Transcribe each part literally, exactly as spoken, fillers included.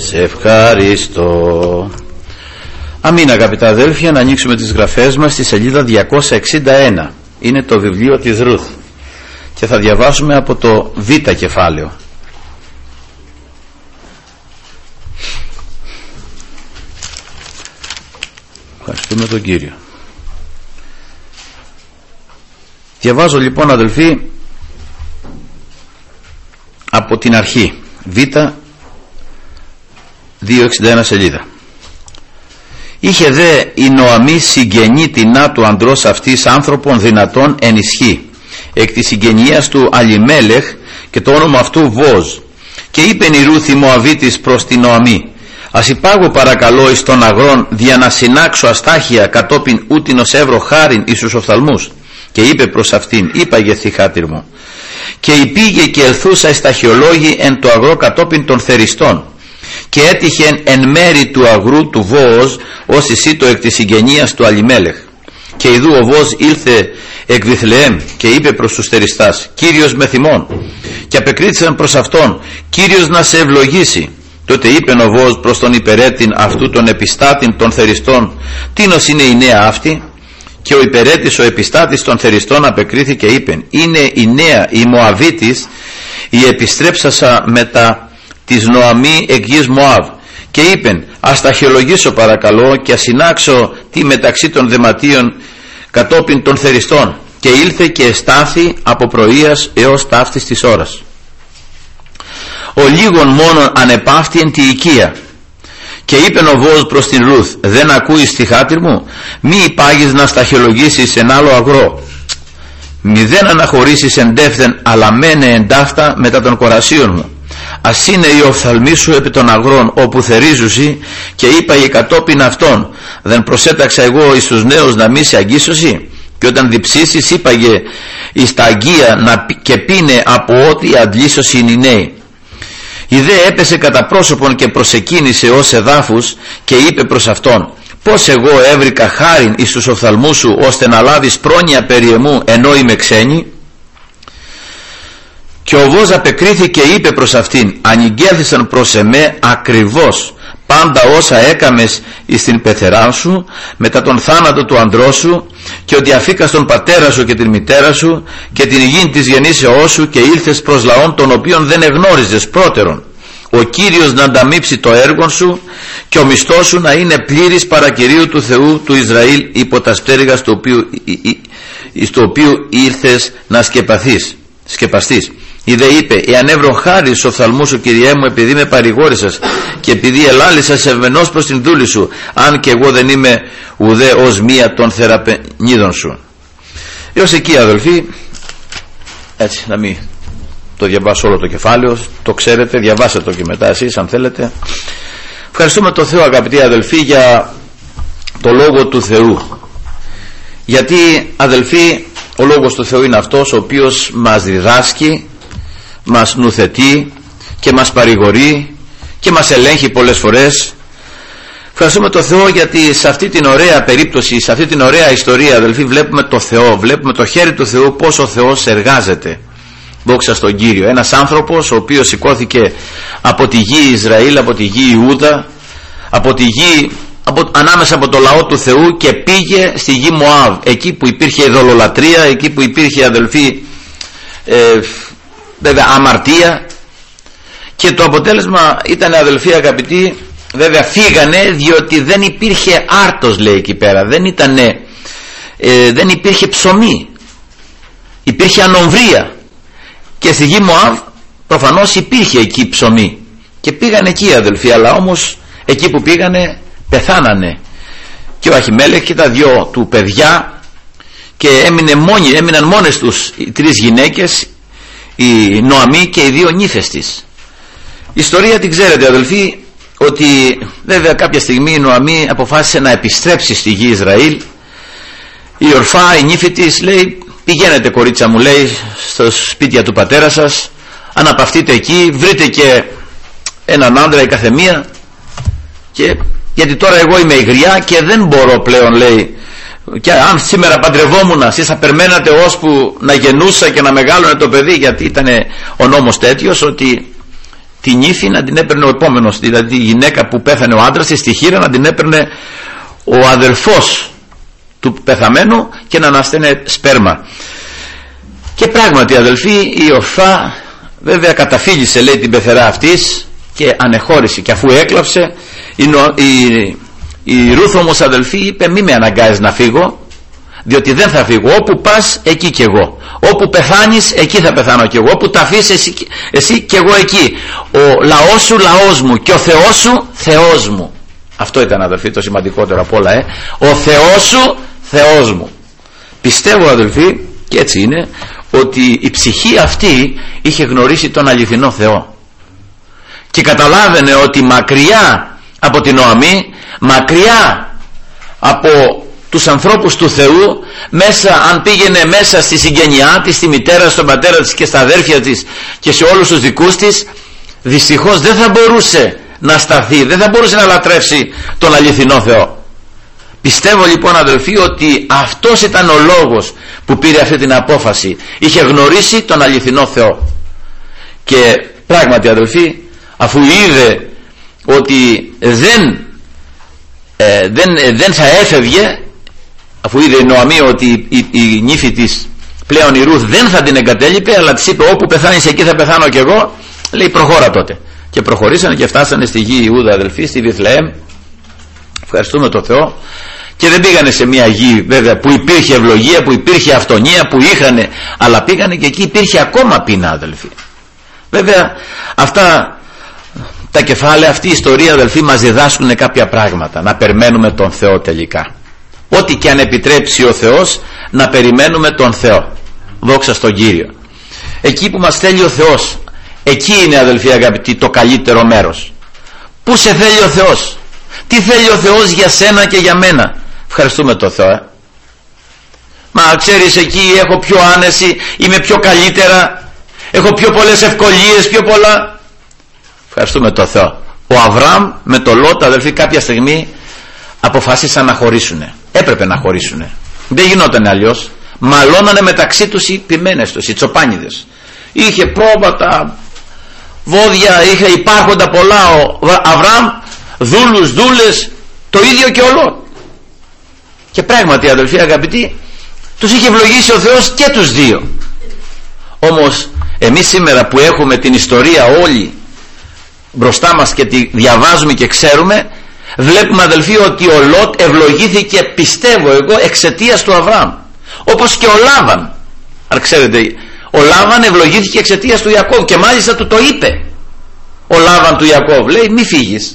Σε ευχαριστώ. Αμήν, αγαπητά αδέλφια, να ανοίξουμε τις γραφές μας στη σελίδα διακόσια εξήντα ένα. Είναι το βιβλίο της Ρουθ και θα διαβάσουμε από το Β κεφάλαιο. Ευχαριστούμε τον Κύριο. Διαβάζω λοιπόν, αδελφοί, από την αρχή. Β διακόσια εξήντα ένα σελίδα. Είχε δε η Νοαμή συγγενή τεινά του ανδρός αυτής άνθρωπον δυνατών εν ισχύ, εκ της συγγενείας του Αλιμέλεχ, και το όνομα αυτού Βόζ. Και είπεν η Ρούθ η Μωαβίτης προς την Νοαμή: ας υπάγω παρακαλώ εις των αγρών δια να συνάξω αστάχια κατόπιν ούτινος εύρω χάριν εις τους οφθαλμούς. Και είπε προς αυτήν: είπαγε θυχάτηρ μου. Και υπήγε και ελθούσα εις ταχυολόγη εν το αγρό κατόπιν των θεριστών. Και έτυχεν εν μέρη του αγρού του Βόοζ ως εισήτω εκ της συγγενείας του Αλιμέλεχ. Και ιδού ο Βόοζ ήλθε εκ Βιθλεέμ και είπε προς τους θεριστάς: Κύριος με θυμών. Και απεκρίθησαν προς αυτόν: Κύριος να σε ευλογήσει. Τότε είπεν ο Βόοζ προς τον υπερέτην αυτού των επιστάτην των θεριστών: τίνος είναι η νέα αυτή? Και ο υπερέτης ο επιστάτης των θεριστών απεκρίθη και είπεν: είναι η νέα η Μωαβίτης, η επιστρέψασα μετά της Νοαμή εκ γης Μωάβ. Και είπεν: ας ταχυολογήσω παρακαλώ και ας συνάξω τι μεταξύ των δεματίων κατόπιν των θεριστών. Και ήλθε και εστάθη από πρωίας έως ταύτης της ώρας. Ο λίγον μόνον ανεπαύτη εν τη οικία. Και είπεν ο Βόοζ προς την Ρούθ: δεν ακούεις τη χάτηρ μου? Μη υπάγεις να σταχυολογήσεις εν άλλο αγρό. Μη δεν αναχωρήσεις εντεύθεν, αλλά μένε εντάφτα μετά των κορασίων μου. Ας είναι οι οφθαλμοί σου επί των αγρών όπου θερίζουσι. Και είπαγε κατόπιν αυτών: δεν προσέταξα εγώ εις τους νέους να μη σε αγγίσωσι? Και όταν διψήσεις είπαγε εις τα αγγεία να και πίνε από ό,τι αντλήσωσι είναι οι νέοι. Η δε έπεσε κατά πρόσωπον και προσεκίνησε ως εδάφους και είπε προς αυτόν: πως εγώ έβρικα χάριν εις τους οφθαλμούς σου ώστε να λάβεις πρόνοια περί εμού ενώ είμαι ξένη? Και ο Βόοζ απεκρίθη και είπε προς αυτήν: ανηγγέθησαν προς εμέ ακριβώς πάντα όσα έκαμες εις την πεθερά σου μετά τον θάνατο του ανδρός σου, και ότι αφήκας τον πατέρα σου και την μητέρα σου και την υγιήν της γεννήσεώς σου και ήλθες προς λαόν τον οποίον δεν εγνώριζες πρώτερον. Ο Κύριος να ανταμείψει το έργο σου και ο μισθός σου να είναι πλήρης παρακυρίου του Θεού του Ισραήλ υπό τα σπτέρυγα στο οποίο, στο οποίο ήρθες να σκεπαθείς, σκεπαστείς. Η δε είπε: εάν έβρω χάρη στους οφθαλμούς σου, Κυριέ μου, επειδή με παρηγόρησας και επειδή ελάλησας ευμενώς προς την δούλη σου, αν και εγώ δεν είμαι ουδέ ως μία των θεραπενίδων σου. Έως εκεί, αδελφοί, έτσι, να μην το διαβάσω όλο το κεφάλαιο, το ξέρετε, διαβάστε το και μετά εσείς αν θέλετε. Ευχαριστούμε τον Θεό, αγαπητοί αδελφοί, για το Λόγο του Θεού. Γιατί, αδελφοί, ο Λόγος του Θεού είναι αυτός ο οποίος μας διδάσκει, μας νουθετεί και μας παρηγορεί και μας ελέγχει πολλές φορές. Ευχαριστούμε τον Θεό γιατί σε αυτή την ωραία περίπτωση, σε αυτή την ωραία ιστορία, αδελφοί, βλέπουμε το Θεό, βλέπουμε το χέρι του Θεού, πώς ο Θεός εργάζεται. Δόξα στον Κύριο. Ένας άνθρωπος ο οποίος σηκώθηκε από τη γη Ισραήλ, από τη γη Ιούδα, από τη γη, από, ανάμεσα από το λαό του Θεού, και πήγε στη γη Μωάβ, εκεί που υπήρχε ειδωλολατρία, εκεί που υπήρχε, αδελφοί, ε, βέβαια αμαρτία, και το αποτέλεσμα ήταν, αδελφοί αγαπητοί, βέβαια φύγανε διότι δεν υπήρχε άρτος, λέει εκεί πέρα, δεν ήτανε, ε, δεν υπήρχε ψωμί, υπήρχε ανομβρία. Και στη γη Μωάβ προφανώς υπήρχε εκεί ψωμί και πήγαν εκεί, αδελφοί, αλλά όμως εκεί που πήγανε πεθάνανε και ο Αχιμέλεχ και τα δυο του παιδιά, και έμεινε μόνοι, έμειναν μόνες τους οι τρεις γυναίκες, η Νοαμή και οι δύο νύφες της. Η ιστορία την ξέρετε, αδελφοί, ότι βέβαια κάποια στιγμή η Νοαμή αποφάσισε να επιστρέψει στη γη Ισραήλ. Η Ορφά, η νύφη της, λέει: πηγαίνετε, κορίτσα μου, λέει, στο σπίτια του πατέρα σας, αναπαυτείτε εκεί, βρείτε και έναν άντρα η καθεμία, και γιατί τώρα εγώ είμαι υγριά και δεν μπορώ πλέον, λέει, και αν σήμερα παντρευόμουν, εσείς θα περιμένατε ώσπου να γεννούσα και να μεγάλωνε το παιδί, γιατί ήταν ο νόμος τέτοιος ότι την ύφη να την έπαιρνε ο επόμενος, δηλαδή η γυναίκα που πέθανε ο άντρας της, τη χείρα να την έπαιρνε ο αδελφός του πεθαμένου και να ανασταίνε σπέρμα. Και πράγματι, αδελφοί, η Ορφά βέβαια καταφύγησε, λέει, την πεθερά αυτής και ανεχώρησε, και αφού έκλαψε η, η, η Ρούθ όμως, αδελφοί, είπε μη με αναγκάζεις να φύγω, διότι δεν θα φύγω, όπου πας εκεί κι εγώ, όπου πεθάνεις εκεί θα πεθάνω κι εγώ, όπου τα αφήσεις εσύ, εσύ κι εγώ εκεί, ο λαός σου λαός μου και ο Θεός σου Θεός μου. Αυτό ήταν, αδελφοί, το σημαντικότερο απ' όλα, ε. ο Θεός σου Θεός μου. Πιστεύω, αδελφοί, και έτσι είναι, ότι η ψυχή αυτή είχε γνωρίσει τον αληθινό Θεό και καταλάβαινε ότι μακριά από την Νοαμή, μακριά από τους ανθρώπους του Θεού, μέσα, αν πήγαινε μέσα στη συγγενειά της, στη μητέρα, στον πατέρα της και στα αδέρφια της και σε όλους τους δικούς της, δυστυχώς δεν θα μπορούσε να σταθεί, δεν θα μπορούσε να λατρεύσει τον αληθινό Θεό. Πιστεύω λοιπόν, αδελφοί, ότι αυτός ήταν ο λόγος που πήρε αυτή την απόφαση. Είχε γνωρίσει τον αληθινό Θεό. Και πράγματι, αδελφοί, αφού είδε ότι δεν, ε, δεν, ε, δεν θα έφευγε, αφού είδε η Νοαμή ότι η, η, η νύφη της πλέον, η Ρούθ, δεν θα την εγκατέλειπε, αλλά της είπε όπου πεθάνεις εκεί θα πεθάνω κι εγώ, λέει προχώρα τότε. Και προχωρήσανε και φτάσανε στη γη Ιούδα, αδελφοί, στη Βιθλεέμ. Ευχαριστούμε τον Θεό. Και δεν πήγανε σε μια γη βέβαια που υπήρχε ευλογία, που υπήρχε αυτονία, που είχανε, αλλά πήγανε και εκεί υπήρχε ακόμα πείνα, αδελφοί. Βέβαια αυτά τα κεφάλαια, αυτή η ιστορία, αδελφοί, μας διδάσκουν κάποια πράγματα. Να περιμένουμε τον Θεό τελικά. Ό,τι και αν επιτρέψει ο Θεός, να περιμένουμε τον Θεό. Δόξα στον Κύριο. Εκεί που μας θέλει ο Θεός, εκεί είναι, αδελφοί αγαπητοί, το καλύτερο μέρος. Πού σε θέλει ο Θεός? Τι θέλει ο Θεός για σένα και για μένα? Ευχαριστούμε τον Θεό, ε. Μα ξέρεις, εκεί έχω πιο άνεση, είμαι πιο καλύτερα, έχω πιο πολλές ευκολίες, πιο πολλά. Ευχαριστούμε τον Θεό. Ο Αβραάμ με το Λότ, αδελφοί, κάποια στιγμή αποφάσισαν να χωρίσουνε. Έπρεπε να χωρίσουνε. Δεν γινόταν αλλιώς. Μαλώνανε μεταξύ τους οι ποιμένες τους, οι τσοπάνιδες. Είχε πρόβατα, βόδια, είχε υπάρχοντα πολλά ο Αβραάμ, δούλους, δούλες, το ίδιο και ο Λότ. Και πράγματι, αδελφοί αγαπητοί, τους είχε ευλογήσει ο Θεός και τους δύο. Όμως εμείς σήμερα που έχουμε την ιστορία όλη μπροστά μας και τη διαβάζουμε και ξέρουμε, βλέπουμε, αδελφοί, ότι ο Λότ ευλογήθηκε, πιστεύω εγώ, εξαιτίας του Αβραάμ. Όπως και ο Λάβαν. Αν ξέρετε, ο Λάβαν ευλογήθηκε εξαιτίας του Ιακώβ και μάλιστα του το είπε ο Λάβαν του Ιακώβ. Λέει μη φύγεις.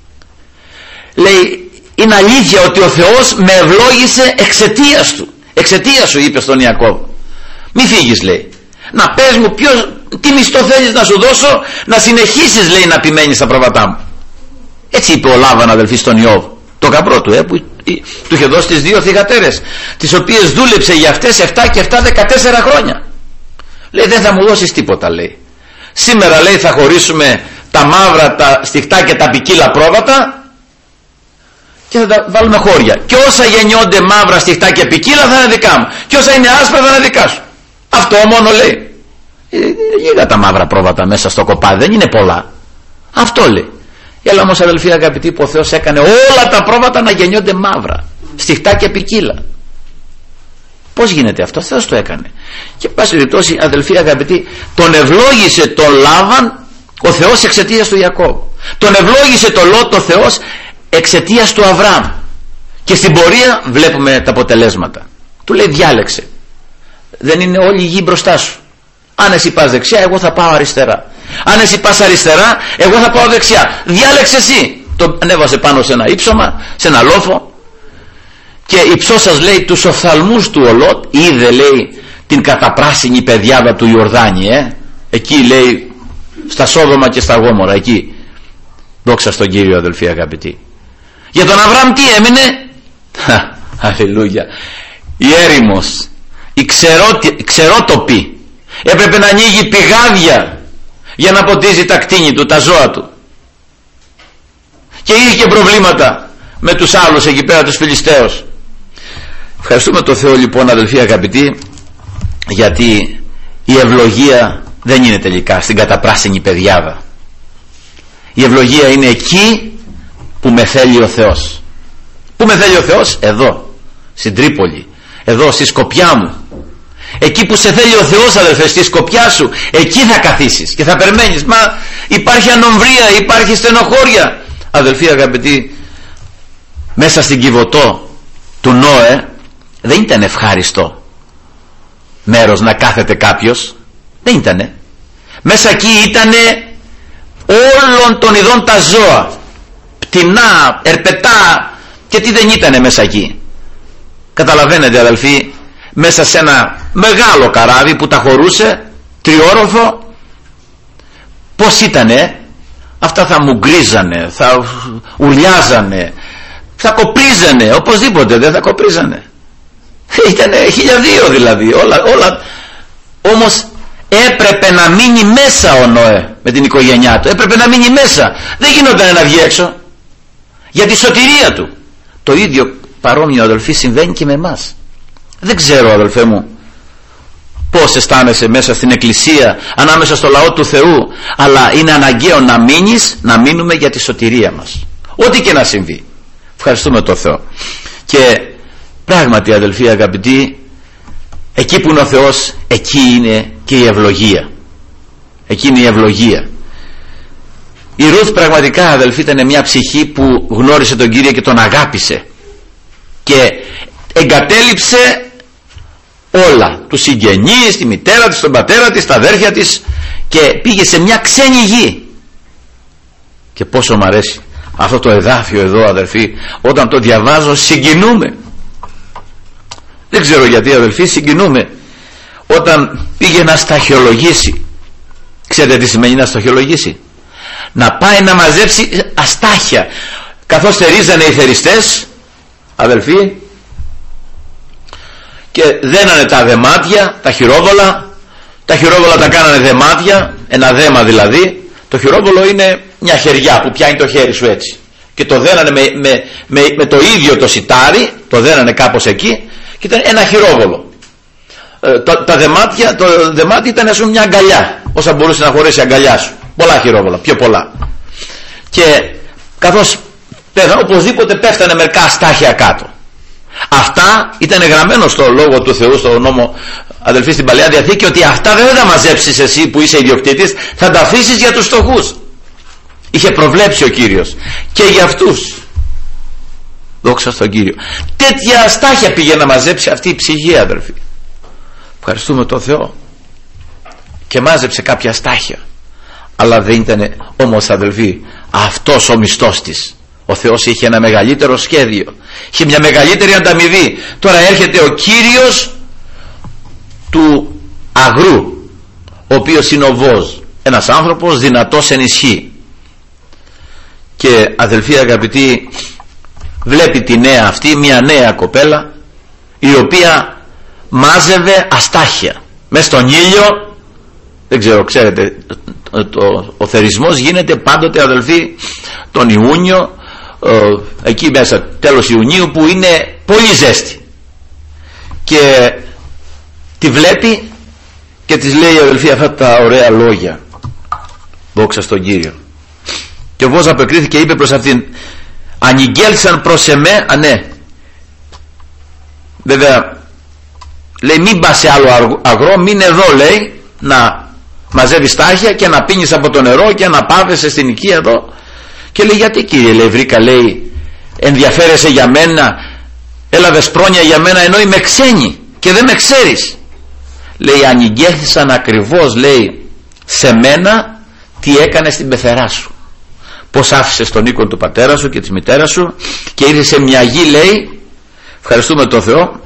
Λέει είναι αλήθεια ότι ο Θεός με ευλόγησε εξαιτίας του. Εξαιτίας σου, είπε στον Ιακώβ. Μη φύγεις, λέει. Να πες μου ποιος, τι μισθό θέλεις να σου δώσω, να συνεχίσεις, λέει, να επιμένεις στα πρόβατά μου. Έτσι είπε ο Λάβαν, αδελφοί, στον Ιώβ, το γαμπρό του, ε, που του είχε δώσει τις δύο θυγατέρες, τις οποίες δούλεψε για αυτές επτά και επτά δεκατέσσερα χρόνια. Λέει δεν θα μου δώσεις τίποτα, λέει. Σήμερα, λέει, θα χωρίσουμε τα μαύρα, τα στιχτά και τα ποικίλα πρόβατα και θα τα βάλουμε χώρια. Και όσα γεννιόνται μαύρα, στιχτά και ποικίλα θα είναι δικά μου. Και όσα είναι άσπρα θα είναι δικά σου. Αυτό μόνο, λέει. Λίγα τα μαύρα πρόβατα μέσα στο κοπάδι, δεν είναι πολλά. Αυτό λέει. Έλα όμως, αδελφοί αγαπητοί, που ο Θεός έκανε όλα τα πρόβατα να γεννιόνται μαύρα, στιχτά και ποικίλα. Πώς γίνεται αυτό? Ο Θεός το έκανε. Και πάση περιπτώσει, αδελφοί αγαπητοί, τον ευλόγησε τον Λάβαν ο Θεός εξαιτίας του Ιακώβ. Τον ευλόγησε τον Λότ ο Θεός εξαιτίας του Αβραάμ. Και στην πορεία βλέπουμε τα αποτελέσματα. Του λέει διάλεξε. Δεν είναι όλη η γη μπροστά σου. Αν εσύ πας δεξιά, εγώ θα πάω αριστερά. Αν εσύ πας αριστερά, εγώ θα πάω δεξιά. Διάλεξε εσύ. Το ανέβασε πάνω σε ένα ύψωμα, σε ένα λόφο. Και υψώσας, λέει, τους οφθαλμούς του ο Λότ, είδε, λέει, την καταπράσινη πεδιάδα του Ιορδάνη, ε. Εκεί, λέει, στα Σόδομα και στα Γόμορα, εκεί. Δόξα στον Κύριο, αδελφοί αγαπητοί. Για τον Αβραάμ τι έμεινε? Αλληλούια. Η έρημος, η ξερότοπη. Έπρεπε να ανοίγει πηγάδια για να ποτίζει τα κτήνη του, τα ζώα του. Και είχε και προβλήματα με τους άλλους εκεί πέρα, τους Φιλιστέους. Ευχαριστούμε τον Θεό λοιπόν, αδελφοί αγαπητοί, γιατί η ευλογία δεν είναι τελικά στην καταπράσινη πεδιάδα. Η ευλογία είναι εκεί που με θέλει ο Θεός. Πού με θέλει ο Θεός? Εδώ, στην Τρίπολη, εδώ στη σκοπιά μου. Εκεί που σε θέλει ο Θεός, αδελφέ, στη σκοπιά σου, εκεί θα καθίσεις και θα περιμένεις. Μα υπάρχει ανομβρία, υπάρχει στενοχώρια. Αδελφοί αγαπητοί, μέσα στην Κιβωτό του Νόε δεν ήταν ευχάριστο μέρος να κάθεται κάποιος. Δεν ήτανε. Μέσα εκεί ήτανε όλων των ειδών τα ζώα, πτηνά, ερπετά, και τι δεν ήτανε μέσα εκεί. Καταλαβαίνετε αδελφοί, μέσα σε ένα μεγάλο καράβι που τα χωρούσε, τριόροφο, πως ήτανε? Αυτά θα μουγκρίζανε, θα ουρλιάζανε, θα κοπρίζανε, οπωσδήποτε δεν θα κοπρίζανε. Ήτανε χίλια δύο δηλαδή, όλα, όλα. Όμως έπρεπε να μείνει μέσα ο Νόε με την οικογένειά του, έπρεπε να μείνει μέσα, δεν γινόταν να βγει έξω, για τη σωτηρία του. Το ίδιο παρόμοιο αδελφοί συμβαίνει και με εμάς. Δεν ξέρω αδελφέ μου πώς αισθάνεσαι μέσα στην εκκλησία, ανάμεσα στο λαό του Θεού, αλλά είναι αναγκαίο να μείνεις, να μείνουμε για τη σωτηρία μας, ό,τι και να συμβεί. Ευχαριστούμε τον Θεό. Και πράγματι αδελφοί αγαπητοί, εκεί που είναι ο Θεός, εκεί είναι και η ευλογία. Εκεί είναι η ευλογία. Η Ρούθ πραγματικά αδελφοί ήταν μια ψυχή που γνώρισε τον Κύριο και τον αγάπησε και εγκατέλειψε όλα, τους συγγενείς, τη μητέρα της, τον πατέρα της, τα αδέρφια της, και πήγε σε μια ξένη γη. Και πόσο μ' αρέσει αυτό το εδάφιο εδώ αδελφοί, όταν το διαβάζω συγκινούμε. Δεν ξέρω γιατί αδελφοί, συγκινούμε. Όταν πήγε να σταχυολογήσει, ξέρετε τι σημαίνει να σταχυολογήσει? Να πάει να μαζέψει αστάχια, καθώς θερίζανε οι θεριστές αδελφοί, και δένανε τα δεμάτια, τα χειρόβολα. Τα χειρόβολα τα κάνανε δεμάτια, ένα δέμα δηλαδή. Το χειρόβολο είναι μια χεριά που πιάνει το χέρι σου έτσι, και το δένανε με, με, με, με το ίδιο το σιτάρι, το δένανε κάπως εκεί, και ήταν ένα χειρόβολο. ε, το, τα δεμάτια, το δεμάτι ήταν ας πούμε μια αγκαλιά, όσα μπορούσε να χωρέσει η αγκαλιά σου. Πολλά χειρόβολα, πιο πολλά. Και καθώς πέθανε, οπωσδήποτε πέφτανε μερικά αστάχια κάτω. Αυτά ήταν γραμμένο στο Λόγο του Θεού, στο νόμο αδελφοί στην Παλαιά Διαθήκη, ότι αυτά δεν θα τα μαζέψεις εσύ που είσαι ιδιοκτήτης, θα τα αφήσεις για τους φτωχούς. Είχε προβλέψει ο Κύριος και για αυτούς. Δόξα στον Κύριο. Τέτοια αστάχια πήγε να μαζέψει αυτή η ψυχή αδελφοί. Ευχαριστούμε τον Θεό. Και μάζεψε κάποια αστάχια. Αλλά δεν ήταν όμως αδελφοί αυτός ο μισθός της. Ο Θεός είχε ένα μεγαλύτερο σχέδιο, είχε μια μεγαλύτερη ανταμοιβή. Τώρα έρχεται ο Κύριος του αγρού, ο οποίος είναι ο Βόζ, ένας άνθρωπος δυνατός εν ισχύ. Και αδελφοί αγαπητοί, βλέπει τη νέα αυτή, μια νέα κοπέλα, η οποία μάζευε αστάχια μες στον ήλιο. Δεν ξέρω, ξέρετε, το, ο θερισμός γίνεται πάντοτε αδελφοί τον Ιούνιο, ε, εκεί μέσα τέλος Ιουνίου, που είναι πολύ ζέστη, και τη βλέπει και της λέει αδελφοί αυτά τα ωραία λόγια. Δόξα στον Κύριο. Και ο Βόζ απεκρίθηκε, είπε προς αυτήν, ανηγγέλσαν προς εμέ, α ναι, βέβαια λέει μην πας σε άλλο αγρό, μην εδώ λέει να μαζεύεις στάχια και να πίνεις από το νερό και να πάβεσαι στην οικία εδώ. Και λέει γιατί κύριε, λέει βρήκα, λέει ενδιαφέρεσαι για μένα, έλαβες πρόνοια για μένα ενώ είμαι ξένη και δεν με ξέρεις. Λέει ανηγγέλθησαν ακριβώς, λέει, σε μένα τι έκανες στην πεθερά σου, πως άφησες τον οίκο του πατέρα σου και της μητέρας σου και ήρθες σε μια γη, λέει, ευχαριστούμε τον Θεό,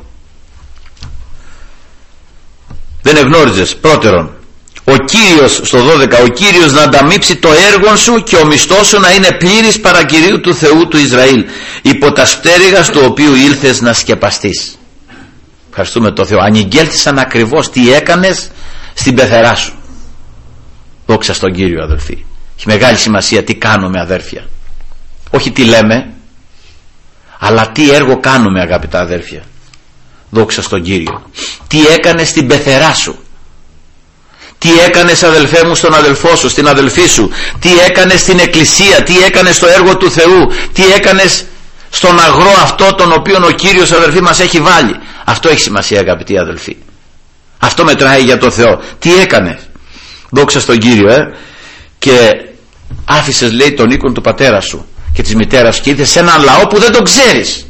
δεν εγνώριζες. Πρώτερον, ο Κύριος, στο δώδεκα, ο Κύριος να ανταμείψει το έργο σου και ο μισθός σου να είναι πλήρης παρακυρίου του Θεού του Ισραήλ, υπό τα στέριγας του οποίου ήλθες να σκεπαστείς. Ευχαριστούμε τον Θεό. Ανηγγέλθησαν ακριβώς τι έκανες στην πεθερά σου. Δόξα στον Κύριο αδελφοί. Έχει μεγάλη σημασία τι κάνουμε αδέρφια. Όχι τι λέμε, αλλά τι έργο κάνουμε αγαπητά αδέρφια. Δόξα στον Κύριο. Τι έκανες στην πεθερά σου, Τι έκανες αδελφέ μου στον αδελφό σου, στην αδελφή σου, τι έκανες στην εκκλησία, τι έκανες στο έργο του Θεού, τι έκανες στον αγρό αυτό τον οποίο ο Κύριος, αδελφοί, μας έχει βάλει. Αυτό έχει σημασία, αγαπητοί αδελφοί. Αυτό μετράει για το Θεό. Τι έκανες? Δόξα στον Κύριο, ε. Και άφησες, λέει, τον οίκον του πατέρα σου και της μητέρας σου και ήρθες σε έναν λαό που δεν τον ξέρεις.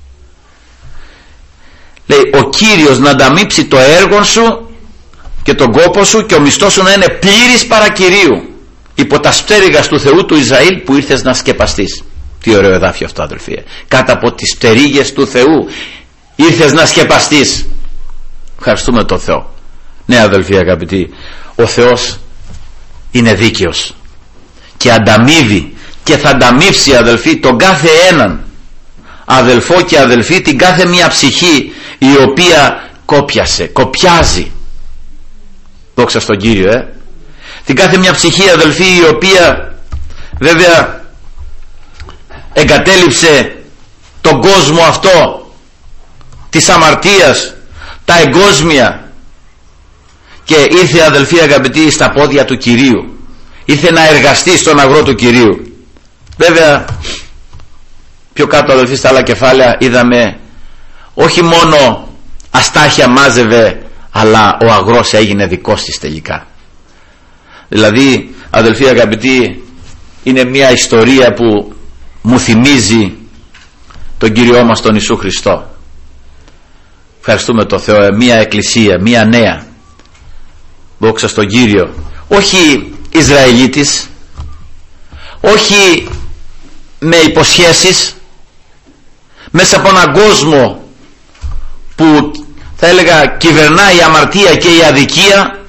Λέει, ο Κύριος να ανταμείψει το έργο σου και τον κόπο σου και ο μισθός σου να είναι πλήρης παρακυρίου υπό τα πτέρυγας του Θεού του Ισραήλ που ήρθες να σκεπαστείς. Τι ωραίο εδάφιο αυτό, αδελφοί. Κάτω από τις πτερίγες του Θεού ήρθες να σκεπαστείς. Ευχαριστούμε τον Θεό. Ναι, αδελφοί αγαπητοί, ο Θεός είναι δίκαιος και ανταμείβει και θα ανταμείψει, αδελφοί, τον κάθε έναν αδελφό και αδελφή, την κάθε μία ψυχή η οποία κόπιασε, κοπιάζει. Δόξα στον Κύριο, ε. Την κάθε μια ψυχή, αδελφοί, η οποία βέβαια εγκατέλειψε τον κόσμο αυτό της αμαρτίας, τα εγκόσμια, και ήρθε, αδελφοί αγαπητοί, στα πόδια του Κυρίου. Ήρθε να εργαστεί στον αγρό του Κυρίου. Βέβαια πιο κάτω, αδελφοί, στα άλλα κεφάλαια είδαμε όχι μόνο αστάχια μάζευε, αλλά ο αγρός έγινε δικός της τελικά. Δηλαδή, αδελφοί αγαπητοί, είναι μια ιστορία που μου θυμίζει τον Κύριό μας τον Ιησού Χριστό. Ευχαριστούμε τον Θεό. Μια εκκλησία, μια νέα, δόξα στον Κύριο, όχι Ισραηλίτης, όχι με υποσχέσεις, μέσα από έναν κόσμο που θα έλεγα κυβερνάει η αμαρτία και η αδικία,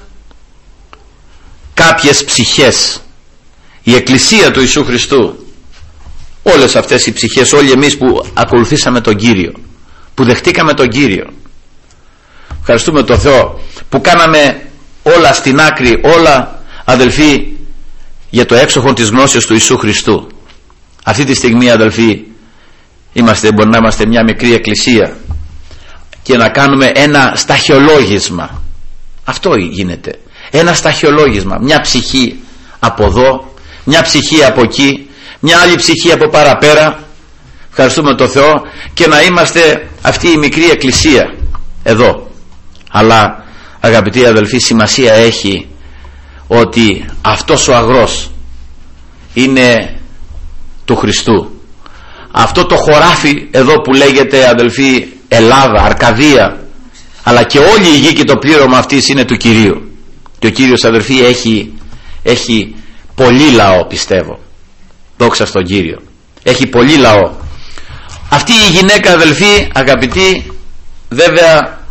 κάποιες ψυχές, η εκκλησία του Ιησού Χριστού, όλες αυτές οι ψυχές, όλοι εμείς που ακολουθήσαμε τον Κύριο, που δεχτήκαμε τον Κύριο, ευχαριστούμε τον Θεό που κάναμε όλα στην άκρη, όλα, αδελφοί, για το έξοχο της γνώσεως του Ιησού Χριστού. Αυτή τη στιγμή, αδελφοί, είμαστε, μπορεί να είμαστε μια μικρή εκκλησία και να κάνουμε ένα σταχυολόγισμα. Αυτό γίνεται, ένα σταχυολόγισμα, μια ψυχή από εδώ, μια ψυχή από εκεί, μια άλλη ψυχή από παραπέρα. Ευχαριστούμε τον Θεό, και να είμαστε αυτή η μικρή εκκλησία εδώ. Αλλά, αγαπητοί αδελφοί, σημασία έχει ότι αυτός ο αγρός είναι του Χριστού. Αυτό το χωράφι εδώ που λέγεται, αδελφοί, Ελλάδα, Αρκαδία, αλλά και όλη η γη και το πλήρωμα αυτής είναι του Κυρίου. Και ο Κύριος, αδελφοί, έχει, έχει πολύ λαό, πιστεύω. Δόξα στον Κύριο. Έχει πολύ λαό. Αυτή η γυναίκα, αδελφοί, αγαπητοί, βέβαια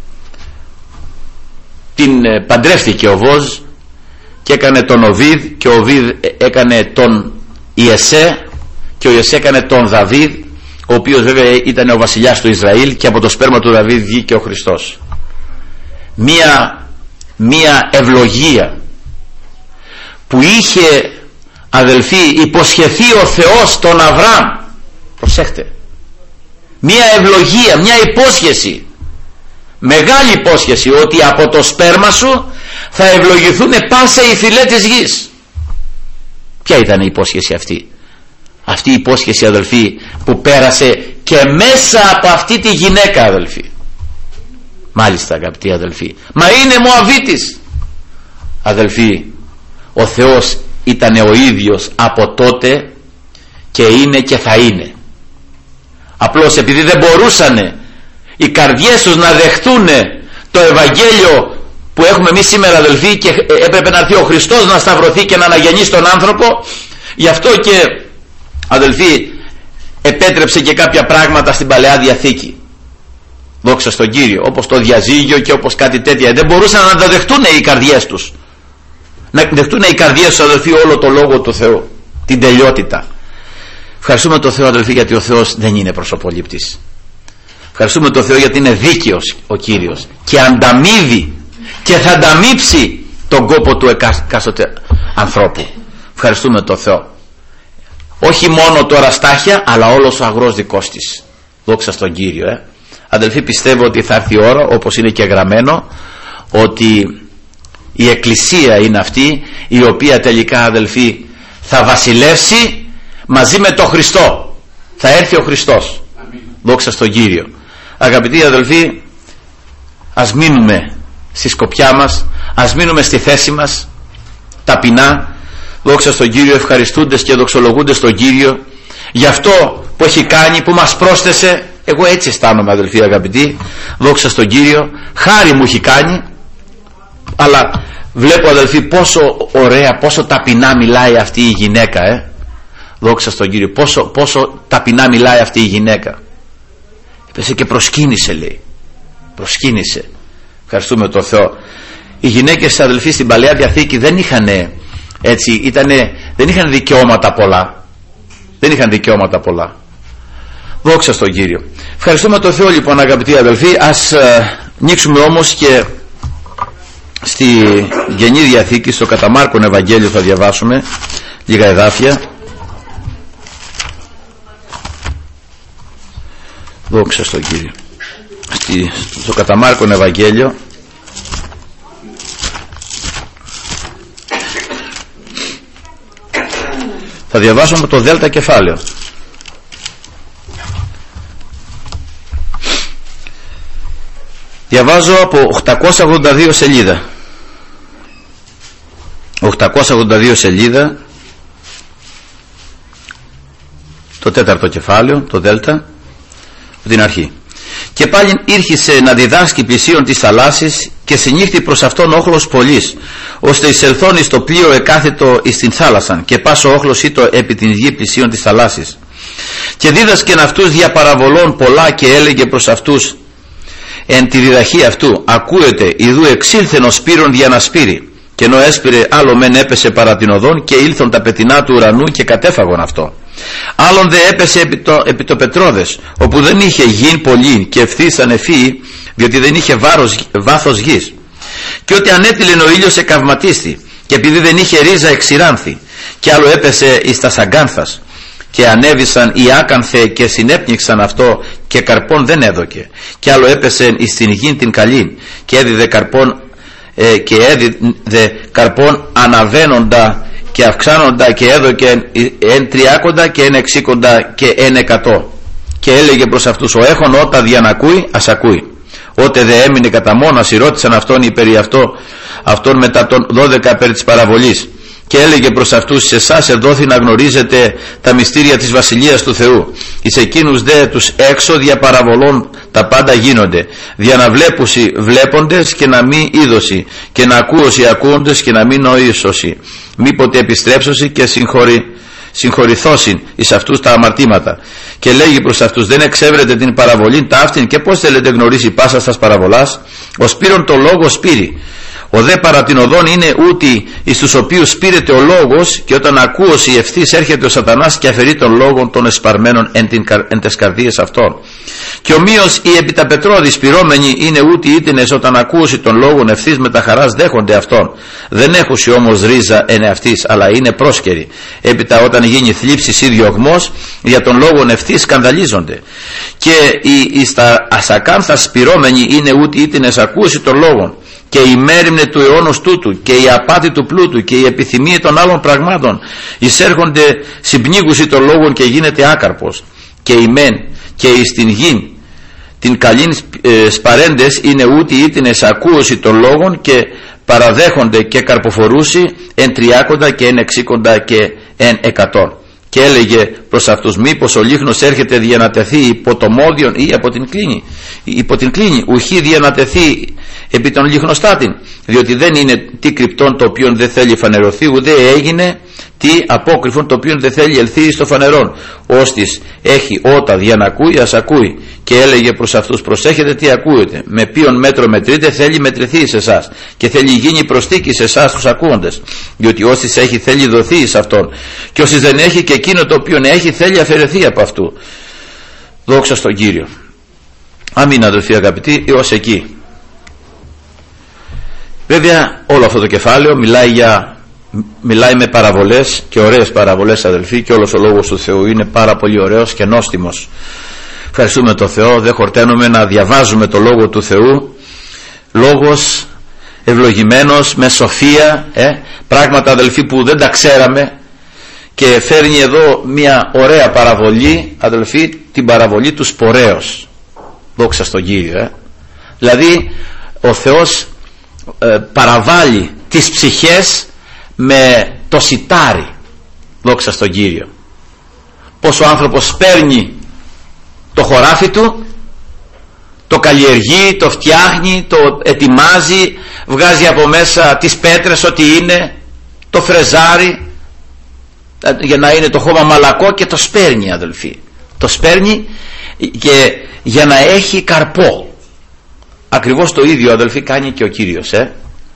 την παντρεύτηκε ο Βόζ και έκανε τον Οβίδ, και ο Οβίδ έκανε τον Ιεσέ, και ο Ιεσέ έκανε τον Δαβίδ, ο οποίος βέβαια ήταν ο βασιλιάς του Ισραήλ, και από το σπέρμα του Δαβίδ βγήκε ο Χριστός. Μία, μία ευλογία που είχε, αδελφοί, υποσχεθεί ο Θεός τον Αβραάμ. Προσέχτε, μία ευλογία, μία υπόσχεση, μεγάλη υπόσχεση, ότι από το σπέρμα σου θα ευλογηθούν πάσα οι φυλές της γης. Ποια ήταν η υπόσχεση αυτή? Αυτή η υπόσχεση, αδελφοί, που πέρασε και μέσα από αυτή τη γυναίκα, αδελφοί. Μάλιστα, αγαπητοί αδελφοί, μα είναι Μωαβίτης. Αδελφοί, ο Θεός ήταν ο ίδιος από τότε και είναι και θα είναι. Απλώς επειδή δεν μπορούσανε οι καρδιές τους να δεχτούν το Ευαγγέλιο που έχουμε εμείς σήμερα, αδελφοί, και έπρεπε να έρθει ο Χριστός να σταυρωθεί και να αναγεννήσει τον άνθρωπο, γι' αυτό και, αδελφοί, επέτρεψε και κάποια πράγματα στην Παλαιά Διαθήκη. Δόξα στον Κύριο, όπως το διαζύγιο και όπως κάτι τέτοια. Δεν μπορούσαν να τα δεχτούν οι καρδιές τους, να δεχτούν οι καρδιές τους, αδελφοί, όλο το Λόγο του Θεού, την τελειότητα. Ευχαριστούμε τον Θεό, αδελφοί, γιατί ο Θεός δεν είναι προσωπολήπτης. Ευχαριστούμε τον Θεό γιατί είναι δίκαιος ο Κύριος και ανταμείβει και θα ανταμείψει τον κόπο του εκάστοτε ανθρώπου. Ευχαριστούμε τον Θεό. Όχι μόνο τώρα στάχια, αλλά όλος ο αγρός δικός της. Δόξα στον Κύριο. Ε. Αδελφοί, πιστεύω ότι θα έρθει η ώρα, όπως είναι και γραμμένο, ότι Η Εκκλησία είναι αυτή η οποία τελικά, αδελφοί, θα βασιλεύσει μαζί με τον Χριστό. Θα έρθει ο Χριστός. Αμήν. Δόξα στον Κύριο. Αγαπητοί αδελφοί, ας μείνουμε στη σκοπιά μας, ας μείνουμε στη θέση μας ταπεινά, δόξα στον Κύριο, ευχαριστούντες και δοξολογούντες τον Κύριο για αυτό που έχει κάνει, που μας πρόσθεσε. Εγώ έτσι αισθάνομαι, αδελφοί αγαπητοί, δόξα στον Κύριο, χάρη μου έχει κάνει. Αλλά βλέπω, αδελφοί, πόσο ωραία, πόσο ταπεινά μιλάει αυτή η γυναίκα, ε? Δόξα στον Κύριο, πόσο, πόσο ταπεινά μιλάει αυτή η γυναίκα. Έπεσε και προσκύνησε, λέει, προσκύνησε. Ευχαριστούμε τον Θεό. Οι γυναίκες, αδελφοί, στην Παλαιά Διαθήκη δεν είχαν, έτσι, ήτανε, δεν είχαν δικαιώματα πολλά. Δεν είχαν δικαιώματα πολλά. Δόξα στον Κύριο. Ευχαριστούμε τον Θεό, λοιπόν, αγαπητοί αδελφοί. Ας ε, ανοίξουμε όμως και στη Καινή Διαθήκη, στο κατά Μάρκον Ευαγγέλιο θα διαβάσουμε λίγα εδάφια. Δόξα στον Κύριο. Στη, στο κατά Μάρκον Ευαγγέλιο, θα διαβάσουμε το δέλτα κεφάλαιο. Διαβάζω από οκτακόσια ογδόντα δύο σελίδα. οκτακόσια ογδόντα δύο σελίδα, το τέταρτο κεφάλαιο, το δέλτα, από την αρχή. Και πάλι ήρχισε να διδάσκει πλησίον της θαλάσσης, και συνήχθη προς αυτόν όχλος πολλής, ώστε εισελθόν εις το πλοίο εκάθετο εις την θάλασσαν, και πάσο όχλος ήτο επί την γη πλησίον της θαλάσσης. Και δίδασκεν αυτούς δια παραβολών πολλά, και έλεγε προς αυτούς εν τη διδαχή αυτού, ακούετε, ιδού εξήλθεν ο σπύρον δια να σπείρει. Και ενώ έσπηρε, άλλο μεν έπεσε παρά την οδόν, και ήλθον τα πετεινά του ουρανού και κατέφαγον αυτό. Άλλον δε έπεσε επί το, επί το πετρόδες, όπου δεν είχε γην πολύ, και ευθύς ανεφύη, διότι δεν είχε βάρος, βάθος γης. Και ότι ανέτειλεν ο ήλιος εκαυματίστη, και επειδή δεν είχε ρίζα εξηράνθη. Και άλλο έπεσε εις τα σαγκάνθας, και ανέβησαν οι άκανθε και συνέπνιξαν αυτό, και καρπών δεν έδωκε. Και άλλο έπεσε εις την γην την καλήν, και έδιδε καρπών, ε, και έδιδε καρπών αναβαίνοντα και αυξάνοντα, και έδωκε εν τριάκοντα και εν εξήκοντα και εν εκατό. Και έλεγε προς αυτούς, ο έχων ότα διανακούει, ας ακούει. Ότε δε έμεινε κατά μόνας, ρώτησαν αυτόν οι περί αυτό, αυτόν μετά των δώδεκα περί της παραβολής. Και έλεγε προς αυτούς, σε εσάς εδόθη να γνωρίζετε τα μυστήρια της Βασιλείας του Θεού. Εις εκείνους δε τους έξω δια παραβολών τα πάντα γίνονται, δια να βλέπουσι βλέποντες και να μην είδωσι, και να ακούωσι ακούοντες και να μην νοήσωσι, μήποτε επιστρέψωσι και συγχωρη, συγχωρηθώσιν εις αυτούς τα αμαρτήματα. Και λέγει προς αυτούς, δεν εξέβρετε την παραβολήν ταύτην, και πώς θέλετε γνωρίσει πάσα στας παραβολάς? Ο σπύρον το λόγο σπύρει. Ο δε παρά την οδόν είναι ούτι εις τους οποίους σπείρεται ο λόγος, και όταν ακούωση ευθύς έρχεται ο σατανάς και αφαιρεί τον λόγον των εσπαρμένων εν, την, εν τες καρδίες αυτών. Και ομοίως οι επί τα πετρώδη σπυρώμενοι είναι ούτι ήτινες όταν ακούωση των λόγων ευθύς με τα χαράς δέχονται αυτόν. Δεν έχουσι όμως ρίζα εν εαυτής, αλλά είναι πρόσκαιροι. Έπειτα όταν γίνει θλίψης ή διωγμός, για τον λόγον ευθύς σκανδαλίζονται. Και οι εις τα ασακάνθα σπυρώμενοι είναι ούτι ήτινες ακούωση των λόγων, και η μέριμνε του αιώνος τούτου, και η απάτη του πλούτου, και η επιθυμία των άλλων πραγμάτων εισέρχονται συμπνίγουσι των λόγων, και γίνεται άκαρπος. Και η μεν και εις την γην την καλήν ε, σπαρέντες είναι ούτι ήτινες ακούωση των λόγων, και παραδέχονται και καρποφορούσι εν τριάκοντα και εν εξήκοντα και εν εκατόν. Και έλεγε προς αυτούς, μήπως ο λίχνος έρχεται δια να τεθεί υπό το μόδιον ή από την κλίνη, υπό την κλίνη, ουχή δια να τεθεί επί των λιχνοστάτην, διότι δεν είναι τι κρυπτόν το οποίο δεν θέλει φανερωθεί, ούτε έγινε τι απόκρυφον το οποίο δεν θέλει ελθεί στο φανερόν. Ώστις έχει ότα δια να ακούει, ας ακούει. Και έλεγε προς αυτούς, προσέχετε τι ακούετε, με ποιον μέτρο μετρείτε θέλει μετρηθεί σε εσάς, και θέλει γίνει προστίκη σε εσάς τους ακούοντες, διότι όσοι έχει θέλει δοθεί σε αυτόν, και όσοι δεν έχει, και εκείνο το οποίο έχει θέλει αφαιρεθεί από αυτού. Δόξα στον Κύριο. Αμήν, αδελφοί αγαπητοί, έως εκεί. Βέβαια όλο αυτό το κεφάλαιο μιλάει, για, μιλάει με παραβολές, και ωραίες παραβολές, αδελφοί, και όλος ο λόγος του Θεού είναι πάρα πολύ ωραίος και νόστιμος. Ευχαριστούμε τον Θεό, δεν χορταίνουμε να διαβάζουμε το λόγο του Θεού. Λόγος ευλογημένος, με σοφία, ε, πράγματα αδελφοί που δεν τα ξέραμε, και φέρνει εδώ μια ωραία παραβολή, αδελφοί, την παραβολή του σπορέως. Δόξα στον Κύριο. Ε. Δηλαδή ο Θεός ε, παραβάλλει τις ψυχές με το σιτάρι. Δόξα στον Κύριο. Πως ο άνθρωπος παίρνει το χωράφι του, το καλλιεργεί, το φτιάχνει, το ετοιμάζει, βγάζει από μέσα τις πέτρες ό,τι είναι, το φρεζάρι για να είναι το χώμα μαλακό και το σπέρνει, αδελφοί. Το σπέρνει και για να έχει καρπό. Ακριβώς το ίδιο, αδελφοί, κάνει και ο Κύριος. Ε?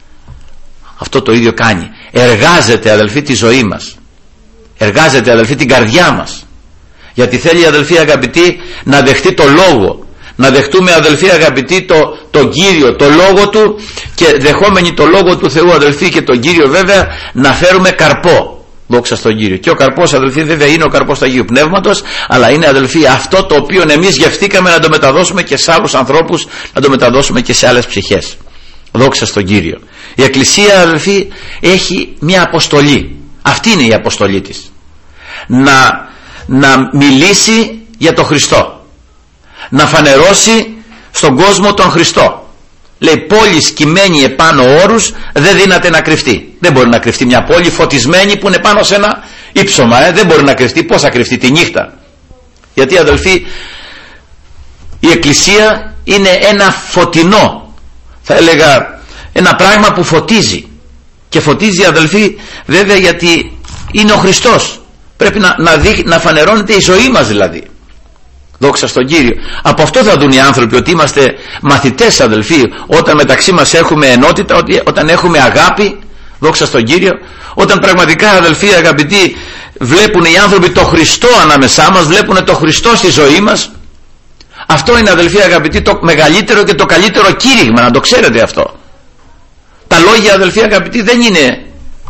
Αυτό το ίδιο κάνει. Εργάζεται, αδελφοί, τη ζωή μας. Εργάζεται, αδελφοί, την καρδιά μας. Γιατί θέλει, αδελφοί αγαπητοί, να δεχτεί το λόγο. Να δεχτούμε, αδελφοί αγαπητοί, το, τον Κύριο, το λόγο του, και δεχόμενοι το λόγο του Θεού, αδελφοί, και τον Κύριο βέβαια, να φέρουμε καρπό. Δόξα στον Κύριο. Και ο καρπός, αδελφοί, βέβαια είναι ο καρπός του Αγίου Πνεύματος, αλλά είναι, αδελφοί, αυτό το οποίο εμείς γευτήκαμε να το μεταδώσουμε και σε άλλους ανθρώπους, να το μεταδώσουμε και σε άλλες ψυχές. Δόξα στον Κύριο. Η Εκκλησία, αδελφοί, έχει μια αποστολή. Αυτή είναι η αποστολή της. Να, να μιλήσει για τον Χριστό. Να φανερώσει στον κόσμο τον Χριστό. Λέει, πόλη σκυμμένη επάνω όρους δεν δύναται να κρυφτεί. Δεν μπορεί να κρυφτεί μια πόλη φωτισμένη που είναι πάνω σε ένα ύψωμα. Ε? Δεν μπορεί να κρυφτεί. Πώς θα κρυφτεί? Τη νύχτα. Γιατί, αδελφοί, η Εκκλησία είναι ένα φωτεινό, θα έλεγα, ένα πράγμα που φωτίζει. Και φωτίζει, αδελφοί, βέβαια, γιατί είναι ο Χριστός. Πρέπει να, να, δει, να φανερώνεται η ζωή μας, δηλαδή. Δόξα στον Κύριο. Από αυτό θα δουν οι άνθρωποι ότι είμαστε μαθητές, αδελφοί, όταν μεταξύ μας έχουμε ενότητα, όταν έχουμε αγάπη. Δόξα στον Κύριο. Όταν πραγματικά, αδελφοί αγαπητοί, βλέπουν οι άνθρωποι το Χριστό ανάμεσά μας, βλέπουν το Χριστό στη ζωή μας. Αυτό είναι, αδελφοί αγαπητοί, το μεγαλύτερο και το καλύτερο κήρυγμα, να το ξέρετε αυτό. Τα λόγια, αδελφοί αγαπητοί, δεν είναι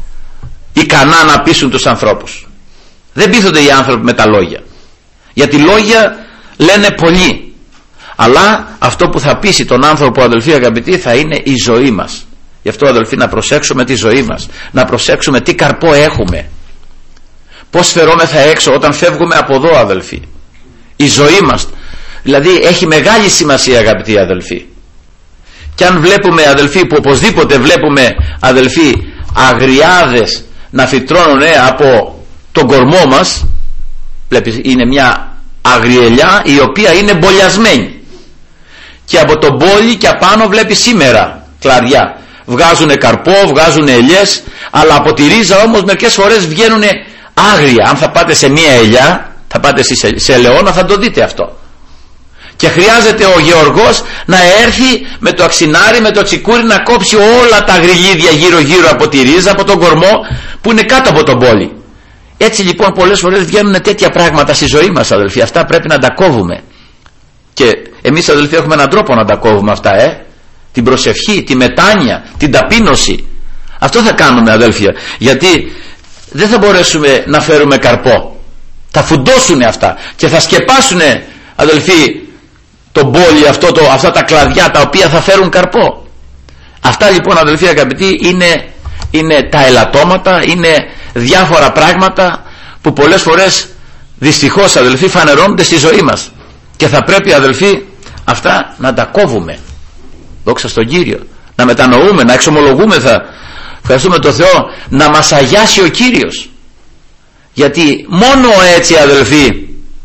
ικανά να πείσουν τους ανθρώπους. Δεν πείθονται οι άνθρωποι με τα λόγια. Γιατί λόγια λένε πολύ, αλλά αυτό που θα πείσει τον άνθρωπο, αδελφοί αγαπητοί, θα είναι η ζωή μας. Γι' αυτό, αδελφοί, να προσέξουμε τη ζωή μας, να προσέξουμε τι καρπό έχουμε, πως φερόμεθα έξω όταν φεύγουμε από εδώ, αδελφοί. Η ζωή μας δηλαδή έχει μεγάλη σημασία, αγαπητοί αδελφοί. Και αν βλέπουμε, αδελφοί, που οπωσδήποτε βλέπουμε, αδελφοί, αγριάδες να φυτρώνουν ε, από τον κορμό μας, βλέπεις, είναι μια αγριελιά η οποία είναι μπολιασμένη, και από τον μπόλι και απάνω βλέπει σήμερα κλαριά, βγάζουν καρπό, βγάζουν ελιές, αλλά από τη ρίζα όμως μερικές φορές βγαίνουν άγρια. Αν θα πάτε σε μια ελιά, θα πάτε σε ελαιόνα, θα το δείτε αυτό. Και χρειάζεται ο γεωργός να έρθει με το αξινάρι, με το τσικούρι, να κόψει όλα τα γριλίδια γύρω γύρω από τη ρίζα, από τον κορμό που είναι κάτω από τον μπόλι. Έτσι λοιπόν πολλές φορές βγαίνουν τέτοια πράγματα στη ζωή μας, αδελφοί. Αυτά πρέπει να τα κόβουμε. Και εμείς, αδελφοί, έχουμε έναν τρόπο να τα κόβουμε αυτά, ε? Την προσευχή, τη μετάνοια, την ταπείνωση. Αυτό θα κάνουμε, αδέλφια. Γιατί δεν θα μπορέσουμε να φέρουμε καρπό. Θα φουντώσουν αυτά και θα σκεπάσουν, αδελφοί, τον πόλι αυτό, το, αυτά τα κλαδιά τα οποία θα φέρουν καρπό. Αυτά λοιπόν, αδελφοί αγαπητοί, είναι, είναι τα ελαττώματα, είναι διάφορα πράγματα που πολλές φορές δυστυχώς, αδελφοί, φανερώνονται στη ζωή μας, και θα πρέπει, αδελφοί, αυτά να τα κόβουμε. Δόξα στον Κύριο. Να μετανοούμε, να εξομολογούμεθα, ευχαριστούμε τον Θεό, να μας αγιάσει ο Κύριος. Γιατί μόνο έτσι, αδελφοί,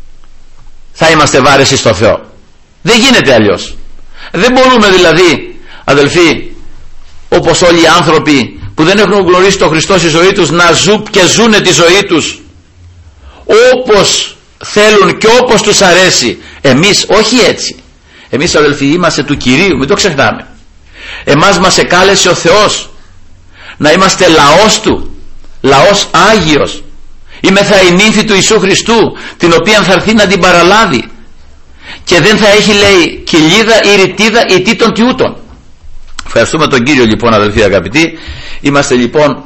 θα είμαστε βάρεση στο Θεό. Δεν γίνεται αλλιώς. Δεν μπορούμε δηλαδή, αδελφοί, όπως όλοι οι άνθρωποι που δεν έχουν γνωρίσει τον Χριστό στη ζωή τους, να ζουν και ζουνε τη ζωή τους όπως θέλουν και όπως τους αρέσει. Εμείς όχι έτσι. Εμείς, αδελφοί, είμαστε του Κυρίου, μην το ξεχνάμε. Εμάς μας εκάλεσε ο Θεός να είμαστε λαός Του, λαός Άγιος. Είμεθα η νύμφη του Ιησού Χριστού, την οποία θα έρθει να την παραλάβει, και δεν θα έχει, λέει, κοιλίδα ή ρητίδα ή τίτων τιούτων. Ευχαριστούμε τον Κύριο λοιπόν, αδελφοί αγαπητοί. Είμαστε λοιπόν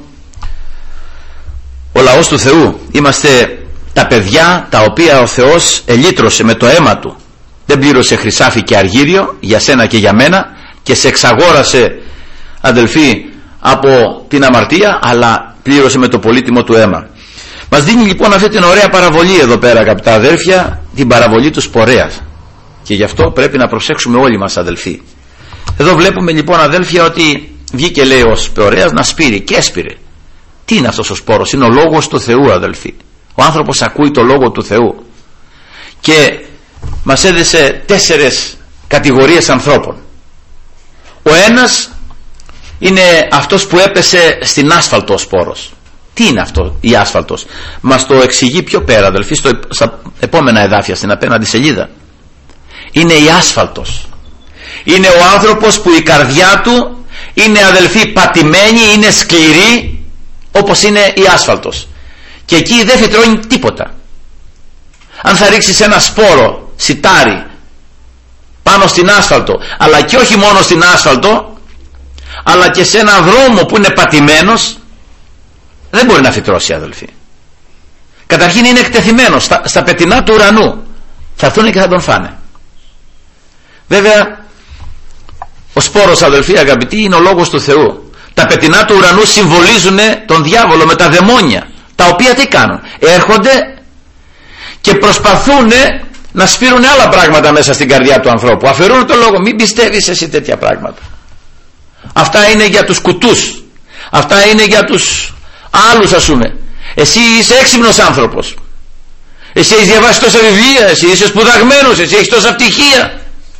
ο λαός του Θεού. Είμαστε τα παιδιά τα οποία ο Θεός ελύτρωσε με το αίμα Του. Δεν πλήρωσε χρυσάφι και αργύριο για σένα και για μένα, και σε εξαγόρασε, αδελφοί, από την αμαρτία, αλλά πλήρωσε με το πολύτιμο του αίμα. Μας δίνει λοιπόν αυτή την ωραία παραβολή εδώ πέρα, αγαπητά αδέρφια, την παραβολή του σπορέας, και γι' αυτό πρέπει να προσέξουμε όλοι μας, αδελφοί. Εδώ βλέπουμε λοιπόν, αδέλφια, ότι βγήκε, λέει, ο σπορέας να σπείρει, και έσπηρε. Τι είναι αυτός ο σπόρος? Είναι ο λόγος του Θεού, αδελφοί. Ο άνθρωπος ακούει το λόγο του Θεού, και μας έδεσε τέσσερες κατηγορίες ανθρώπων. Ο ένας είναι αυτός που έπεσε στην άσφαλτο ο σπόρος. Τι είναι αυτό η άσφαλτος? Μας το εξηγεί πιο πέρα, αδελφοί, στο, στα επόμενα εδάφια, στην απέναντι σελίδα. Είναι η άσφαλτος. Είναι ο άνθρωπος που η καρδιά του είναι, αδελφοί, πατημένη, είναι σκληρή, όπως είναι η άσφαλτος, και εκεί δεν φυτρώνει τίποτα. Αν θα ρίξεις ένα σπόρο, σιτάρι, πάνω στην άσφαλτο, αλλά και όχι μόνο στην άσφαλτο, αλλά και σε ένα δρόμο που είναι πατημένος, δεν μπορεί να φυτρώσει, αδελφοί. Καταρχήν είναι εκτεθειμένος στα, στα πετεινά του ουρανού. Θα έρθουν και θα τον φάνε. Βέβαια, ο σπόρος, αδελφοί αγαπητοί, είναι ο λόγος του Θεού. Τα πετεινά του ουρανού συμβολίζουν τον διάβολο με τα δαιμόνια, τα οποία τι κάνουν? Έρχονται και προσπαθούν να σφύρουν άλλα πράγματα μέσα στην καρδιά του ανθρώπου. Αφαιρούν τον λόγο. Μην πιστεύεις εσύ τέτοια πράγματα. Αυτά είναι για τους κουτούς. Αυτά είναι για τους άλλους, ας πούμε. Εσύ είσαι έξυπνος άνθρωπος. Εσύ έχεις διαβάσει τόσα βιβλία. Εσύ είσαι σπουδαγμένος. Εσύ έχεις τόσα πτυχία.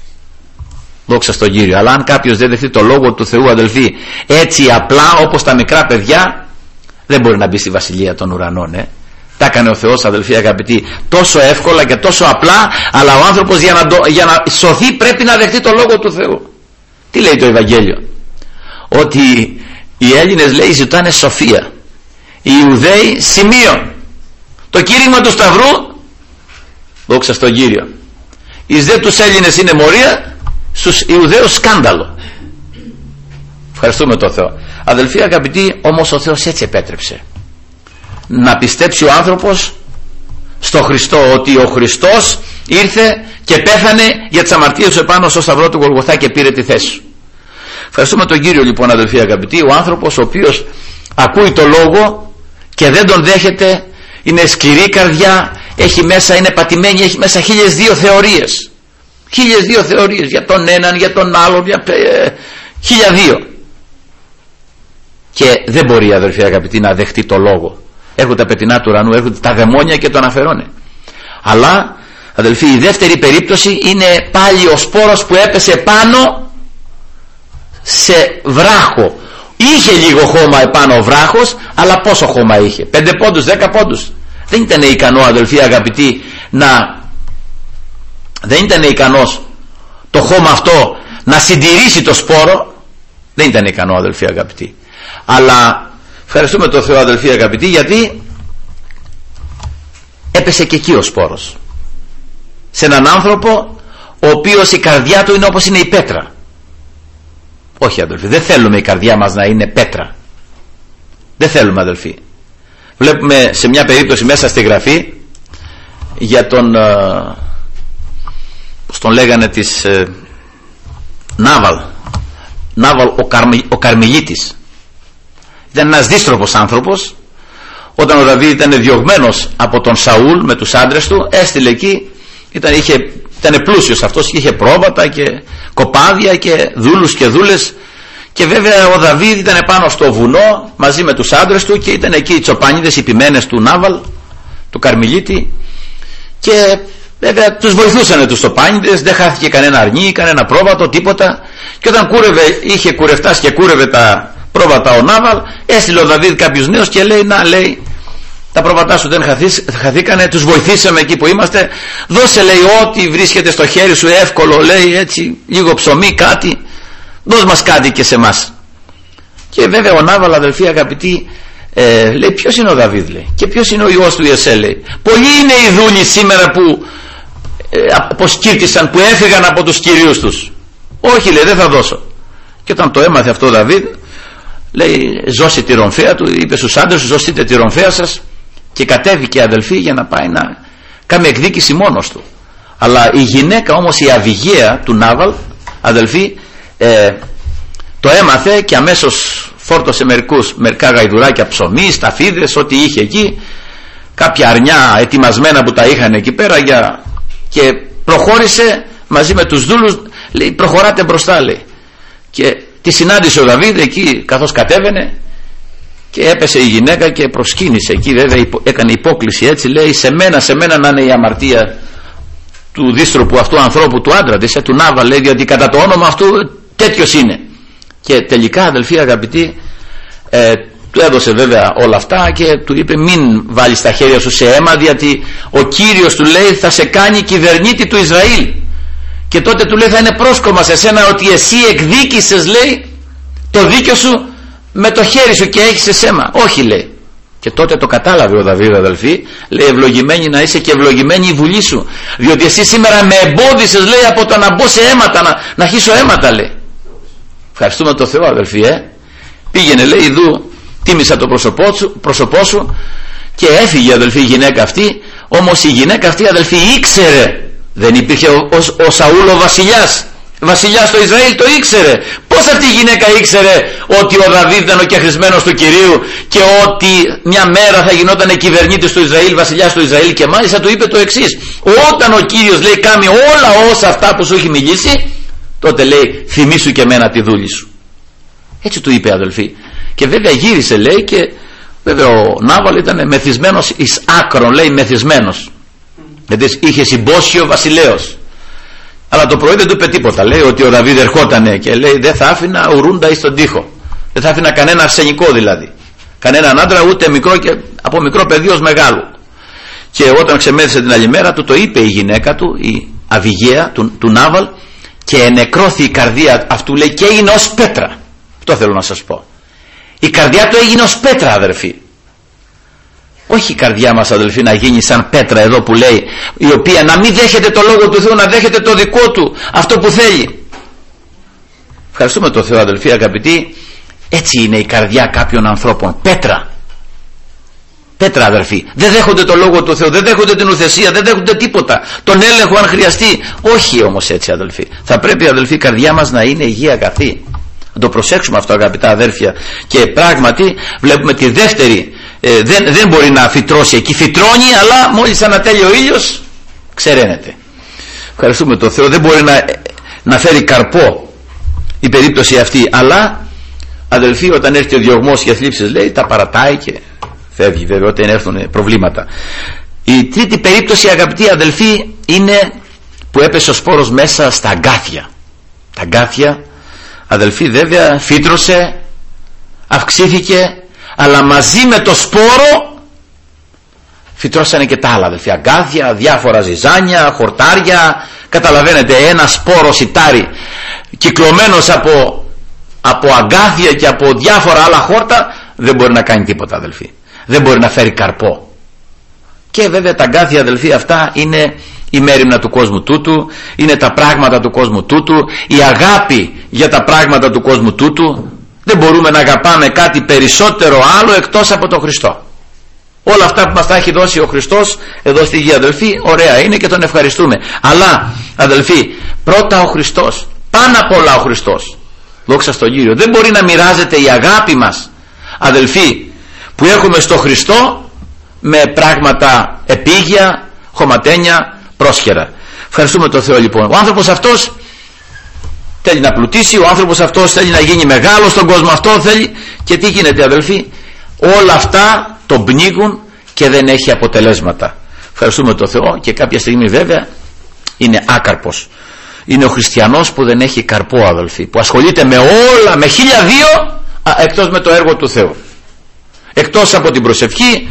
Δόξα στον Κύριο. Αλλά αν κάποιος δεν δεχτεί το λόγο του Θεού, αδελφοί, έτσι απλά όπως τα μικρά παιδιά, δεν μπορεί να μπει στη βασιλεία των ουρανών. Ε. Τα έκανε ο Θεός, αδελφοί αγαπητοί, τόσο εύκολα και τόσο απλά, αλλά ο άνθρωπος για να, το, για να σωθεί πρέπει να δεχτεί το λόγο του Θεού. Τι λέει το Ευαγγέλιο? Ότι οι Έλληνες, λέει, ζητάνε σοφία, οι Ιουδαίοι σημείο, το κήρυγμα του Σταυρού, δόξα στον Κύριο, εις δε τους Έλληνες είναι μορία, στους Ιουδαίους σκάνδαλο. Ευχαριστούμε τον Θεό. Αδελφοί αγαπητοί, όμως ο Θεός έτσι επέτρεψε να πιστέψει ο άνθρωπος στο Χριστό, ότι ο Χριστός ήρθε και πέθανε για τις αμαρτίες του επάνω στο σταυρό του Γολγοθά και πήρε τη θέση σου. Ευχαριστούμε τον Κύριο λοιπόν, αδελφοί αγαπητοί. Ο άνθρωπος ο οποίος ακούει το λόγο και δεν τον δέχεται, είναι σκληρή καρδιά, έχει μέσα, είναι πατημένη, έχει μέσα χίλιες δύο θεωρίες. Χίλιες δύο θεωρίες για τον έναν, για τον άλλον, για ε, χίλια δύο. Και δεν μπορεί, αδελφοί αγαπητοί, να δεχτεί το λόγο. Έρχονται τα πετεινά του ουρανού, έρχονται τα δαιμόνια και τον αφαιρώνε. Αλλά, αδελφοί, η δεύτερη περίπτωση είναι πάλι ο σπόρος που έπεσε πάνω σε βράχο. Είχε λίγο χώμα επάνω ο βράχος, αλλά πόσο χώμα είχε? Πέντε πόντους, δέκα πόντους. Δεν ήταν ικανό, αδελφοί αγαπητοί, να δεν ήταν ικανός το χώμα αυτό να συντηρήσει το σπόρο. Δεν ήταν ικανό, αδελφοί αγαπητοί. Αλλά ευχαριστούμε τον Θεό, αδελφοί αγαπητοί, γιατί έπεσε και εκεί ο σπόρος σε έναν άνθρωπο ο οποίος η καρδιά του είναι όπως είναι η πέτρα. Όχι, αδελφοί, δεν θέλουμε η καρδιά μας να είναι πέτρα. Δεν θέλουμε, αδελφοί. Βλέπουμε σε μια περίπτωση μέσα στη Γραφή για τον ε, πώς τον λέγανε της ε, Νάβαλ Νάβαλ ο, Καρμι, ο Καρμιλίτης. Ήταν ένας δύστροπος άνθρωπος. Όταν ο Δαβίδ ήταν διωγμένος από τον Σαούλ με τους άντρες του, έστειλε εκεί, ήταν, είχε, ήταν πλούσιος αυτός, είχε πρόβατα και κοπάδια και δούλους και δούλες, και βέβαια ο Δαβίδ ήταν πάνω στο βουνό μαζί με τους άντρες του, και ήταν εκεί οι τσοπάνιδες, οι ποιμένες του Νάβαλ, του Καρμιλίτη, και βέβαια τους βοηθούσαν τους τσοπάνιδες, δεν χάθηκε κανένα αρνί, κανένα πρόβατο, τίποτα. Και όταν κούρευε, είχε κουρευτάς και κούρευε τα πρόβατα ο Νάβαλ, έστειλε ο Δαβίδ κάποιους νέους και λέει, να, λέει, τα πρόβατά σου δεν χαθήκανε, τους βοηθήσαμε εκεί που είμαστε, δώσε, λέει, ό,τι βρίσκεται στο χέρι σου εύκολο, λέει, έτσι, λίγο ψωμί, κάτι, δώσ' μας κάτι και σε εμάς. Και βέβαια ο Νάβαλ, αδελφοί αγαπητοί, ε, λέει, ποιος είναι ο Δαβίδ, λέει, και ποιος είναι ο ιός του Ιεσέ, λέει. Πολλοί είναι οι δούλοι σήμερα που ε, αποσκύρτησαν, που έφυγαν από τους κυρίους τους. Όχι, λέει, δεν θα δώσω. Και όταν το έμαθε αυτό ο Δαβίδ, λέει, ζώσει τη ρομφαία του, είπε στους άντρες, ζώσετε τη ρομφαία σας, και κατέβηκε, αδελφοί, για να πάει να κάνει εκδίκηση μόνος του. Αλλά η γυναίκα όμως, η Αβιγαία του Νάβαλ, αδελφοί, ε, Το έμαθε και αμέσως φόρτωσε μερικούς, μερικά γαϊδουράκια ψωμί, σταφίδες, ό,τι είχε εκεί, κάποια αρνιά ετοιμασμένα που τα είχαν εκεί πέρα για... και προχώρησε μαζί με τους δούλους, λέει, προχωράτε μπροστά, λέει. Και τη συνάντησε ο Δαβίδ εκεί καθώς κατέβαινε και έπεσε η γυναίκα και προσκύνησε εκεί, βέβαια έκανε υπόκληση, έτσι λέει, σε μένα, σε μένα να είναι η αμαρτία του δύστροπου αυτού ανθρώπου, του άντρα της, του Νάβαλ, λέει, διότι κατά το όνομα αυτού τέτοιος είναι. Και τελικά, αδελφοί αγαπητοί, ε, του έδωσε βέβαια όλα αυτά και του είπε μην βάλεις τα χέρια σου σε αίμα, γιατί ο Κύριος, του λέει, θα σε κάνει κυβερνήτη του Ισραήλ. Και τότε του λέει θα είναι πρόσκομα σε σένα ότι εσύ εκδίκησες, λέει, το δίκιο σου με το χέρι σου και έχεις αίμα. Όχι, λέει. Και τότε το κατάλαβε ο Δαβίδ, αδελφοί, λέει, ευλογημένη να είσαι και ευλογημένη η βουλή σου, διότι εσύ σήμερα με εμπόδισες, λέει, από το να μπω σε αίματα, να, να χύσω αίματα, λέει. Ευχαριστούμε τον Θεό, αδελφοί, ε. Πήγαινε, λέει, ειδού τίμησα το πρόσωπό σου, πρόσωπό σου και έφυγε, αδελφοί, η γυναίκα αυτή. Όμως η γυναίκα αυτή, αδελφοί, ήξερε, δεν υπήρχε ο, ο, ο Σαούλ ο βασιλιάς, βασιλιάς στο Ισραήλ, το ήξερε. Πώς αυτή η γυναίκα ήξερε ότι ο Δαβίδ ήταν ο κεχρισμένος του Κυρίου και ότι μια μέρα θα γινόταν κυβερνήτης του Ισραήλ, βασιλιάς του Ισραήλ? Και μάλιστα του είπε το εξής: όταν ο Κύριος, λέει, κάνει όλα όσα αυτά που σου έχει μιλήσει, τότε, λέει, θυμήσου και εμένα τη δούλη σου. Έτσι του είπε, αδελφοί. Και βέβαια γύρισε, λέει, και βέβαια ο Νάβαλ ήταν μεθυσμένος εις άκρον, λέει, μεθυσμένος, γιατί είχε συμπόσιο βασιλέος. Αλλά το πρωί δεν του είπε τίποτα. Λέει ότι ο Δαβίδ ερχότανε και λέει δεν θα άφηνα ουρούντα εις τον τοίχο, δεν θα άφηνα κανένα αρσενικό, δηλαδή κανέναν άντρα, ούτε μικρό, και από μικρό παιδί ως μεγάλο. Και όταν ξεμέθησε την άλλη μέρα του το είπε η γυναίκα του, η Αβιγαία του, του Νάβαλ, και ενεκρώθη η καρδία αυτού, λέει, και έγινε ως πέτρα. Αυτό θέλω να σας πω. Η καρδιά του έγινε ως πέτρα, αδερφοί. Όχι η καρδιά μας, αδελφοί, να γίνει σαν πέτρα εδώ που λέει, η οποία να μην δέχεται το λόγο του Θεού, να δέχεται το δικό του, αυτό που θέλει. Ευχαριστούμε τον Θεό, αδελφοί αγαπητοί. Έτσι είναι η καρδιά κάποιων ανθρώπων, πέτρα. Πέτρα, αδελφοί. Δεν δέχονται το λόγο του Θεού, δεν δέχονται την ουθεσία, δεν δέχονται τίποτα. Τον έλεγχο αν χρειαστεί. Όχι όμως έτσι, αδελφοί. Θα πρέπει, αδελφοί, η καρδιά μας να είναι υγεία αγαθή. Να το προσέξουμε αυτό, αγαπητά αδέρφια. Και πράγματι βλέπουμε τη δεύτερη. Ε, δεν, δεν μπορεί να φυτρώσει εκεί, φυτρώνει, αλλά μόλις ανατέλει ο ήλιος ξεραίνεται. Ευχαριστούμε τον Θεό. Δεν μπορεί να, να φέρει καρπό η περίπτωση αυτή, αλλά, αδελφοί, όταν έρθει ο διωγμός και θλίψεις, λέει, τα παρατάει και φεύγει, βέβαια, όταν έρθουν προβλήματα. Η τρίτη περίπτωση, αγαπητοί αδελφοί, είναι που έπεσε ο σπόρος μέσα στα αγκάθια. Τα αγκάθια, αδελφοί, βέβαια φύτρωσε, αυξήθηκε, αλλά μαζί με το σπόρο φυτρώσανε και τα άλλα, αδελφοί, αγκάθια, διάφορα ζυζάνια, χορτάρια. Καταλαβαίνετε, ένα σπόρο σιτάρι κυκλωμένος από, από αγκάθια και από διάφορα άλλα χόρτα δεν μπορεί να κάνει τίποτα, αδελφοί. Δεν μπορεί να φέρει καρπό. Και βέβαια τα αγκάθια, αδελφοί, αυτά είναι η μέριμνα του κόσμου τούτου, είναι τα πράγματα του κόσμου τούτου, η αγάπη για τα πράγματα του κόσμου τούτου. Δεν μπορούμε να αγαπάμε κάτι περισσότερο άλλο εκτός από τον Χριστό. Όλα αυτά που μας τα έχει δώσει ο Χριστός εδώ στη γη, αδελφοί, ωραία είναι και τον ευχαριστούμε. Αλλά, αδελφοί, πρώτα ο Χριστός, πάνω απ' όλα ο Χριστός. Δόξα στον Κύριο. Δεν μπορεί να μοιράζεται η αγάπη μας, αδελφοί, που έχουμε στο Χριστό με πράγματα επίγεια, χωματένια, πρόσχερα. Ευχαριστούμε τον Θεό, λοιπόν. Ο άνθρωπος αυτός θέλει να πλουτίσει, ο άνθρωπος αυτός θέλει να γίνει μεγάλος στον κόσμο αυτό, θέλει. Και τι γίνεται, αδελφοί? Όλα αυτά τον πνίγουν και δεν έχει αποτελέσματα. Ευχαριστούμε τον Θεό. Και κάποια στιγμή βέβαια είναι άκαρπος. Είναι ο χριστιανός που δεν έχει καρπό, αδελφοί, που ασχολείται με όλα, με χίλια δύο, α, εκτός με το έργο του Θεού, εκτός από την προσευχή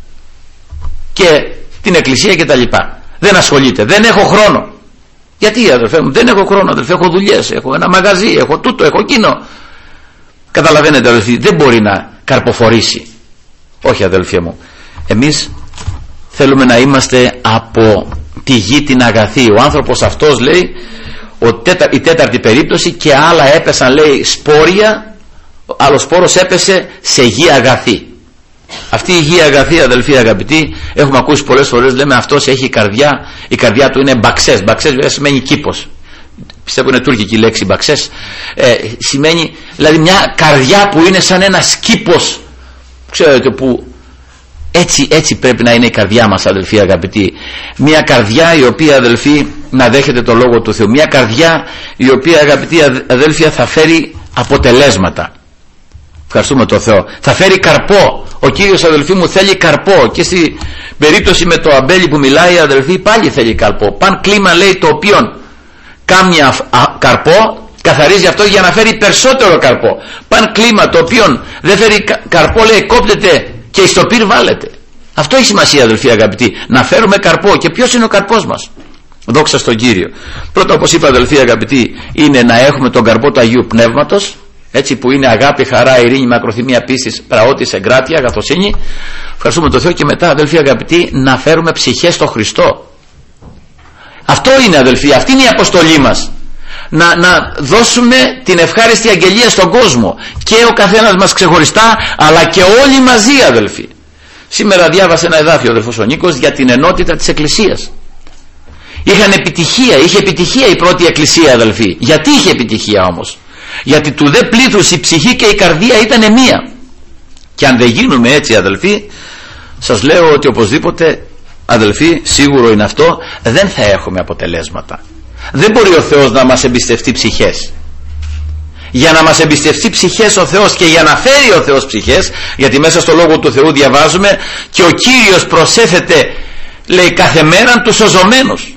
και την εκκλησία και τα λοιπά. Δεν ασχολείται, δεν έχω χρόνο. Γιατί, αδελφέ μου? Δεν έχω χρόνο, αδελφέ, έχω δουλειές, έχω ένα μαγαζί, έχω τούτο, έχω εκείνο. Καταλαβαίνετε, αδελφοί, δεν μπορεί να καρποφορήσει. Όχι, αδελφέ μου, εμείς θέλουμε να είμαστε από τη γη την αγαθή. Ο άνθρωπος αυτός, λέει, ο τέτα, η τέταρτη περίπτωση, και άλλα έπεσαν, λέει, σπόρια, άλλος σπόρος έπεσε σε γη αγαθή. Αυτή η γη αγαθή, αδελφοί αγαπητοί, έχουμε ακούσει πολλές φορές, λέμε αυτός έχει καρδιά, η καρδιά του είναι μπαξές. Μπαξές βέβαια σημαίνει κήπος. πιστεύω είναι τουρκική λέξη μπαξές, ε, σημαίνει δηλαδή μια καρδιά που είναι σαν ένας κήπος, ξέρετε, που έτσι, έτσι πρέπει να είναι η καρδιά μας, αδελφοί αγαπητοί. Μια καρδιά η οποία, αδελφοί, να δέχεται το Λόγο του Θεού, μια καρδιά η οποία, αγαπητοί αδέλφια, θα φέρει αποτελέσματα. Ευχαριστούμε τον Θεό. Θα φέρει καρπό. Ο Κύριος, αδελφοί μου, θέλει καρπό. Και στην περίπτωση με το αμπέλι που μιλάει, αδελφοί, πάλι θέλει καρπό. Παν κλίμα, λέει, το οποίο κάνει καρπό, καθαρίζει αυτό για να φέρει περισσότερο καρπό. Παν κλίμα το οποίο δεν φέρει καρπό, λέει, κόπτεται και εις το πυρ βάλετε. Αυτό έχει σημασία, αδελφοί αγαπητοί, να φέρουμε καρπό. Και ποιος είναι ο καρπός μας? Δόξα στον Κύριο. Πρώτα, όπως είπα, αδελφοί αγαπητοί, είναι να έχουμε τον καρπό του Αγίου Πνεύματος, έτσι, που είναι αγάπη, χαρά, ειρήνη, μακροθυμία, πίστης, πραότης, εγκράτεια, αγαθοσύνη. Ευχαριστούμε τον Θεό. Και μετά, αδελφοί αγαπητοί, να φέρουμε ψυχές στο Χριστό. Αυτό είναι, αδελφοί, αυτή είναι η αποστολή μας. Να, να δώσουμε την ευχάριστη αγγελία στον κόσμο, και ο καθένας μας ξεχωριστά, αλλά και όλοι μαζί, αδελφοί. Σήμερα διάβασε ένα εδάφιο ο αδελφός ο Νίκος για την ενότητα της Εκκλησίας. Είχαν επιτυχία, είχε επιτυχία η πρώτη Εκκλησία, αδελφοί. Γιατί είχε επιτυχία όμως? Γιατί του δε πλήθους η ψυχή και η καρδία ήταν μία. Και αν δεν γίνουμε έτσι, αδελφοί, σας λέω ότι οπωσδήποτε, αδελφοί, σίγουρο είναι αυτό, δεν θα έχουμε αποτελέσματα. Δεν μπορεί ο Θεός να μας εμπιστευτεί ψυχές. Για να μας εμπιστευτεί ψυχές ο Θεός και για να φέρει ο Θεός ψυχές, γιατί μέσα στο Λόγο του Θεού διαβάζουμε και ο Κύριος προσέθεται, λέει, κάθε μέρα τους σωζωμένους.